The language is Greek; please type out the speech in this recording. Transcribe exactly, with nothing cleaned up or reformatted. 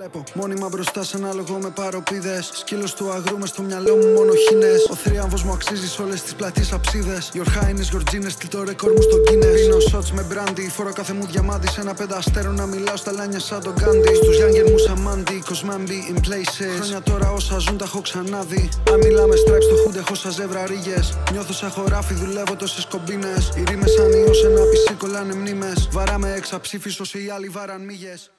Βλέπω μόνιμα μπροστά σε ένα λόγο με παροπίδες. Σκύλος του αγρού μες στο μυαλό μου μόνο χίνες. Ο θρίαμβος μου αξίζει σε όλες τις πλατείες αψίδες. Your Highness, your Genius, στείλ το ρεκόρ μου στο Guinness. Πίνω shots με brandy, φορώ κάθε μου διαμάντι. Σε ένα πενταστέρο να μιλάω στα λάνια σαν τον Γκάντι. Στους Younger μου σαμάντι, cause man be in places. Χρόνια τώρα όσα ζουν τα έχω ξανάδει. Αν μιλάμε stripes στο hood έχω σαν ζεύρα ρίγες. Νιώθω σαν χωράφι, δουλεύω τόσες κομπίνες. Οι ρήμες σαν ιός, ένα πισί κολλάνε μνήμες. Βαράμε εξαψήφις όσοι οι άλλοι βάραν μύγες.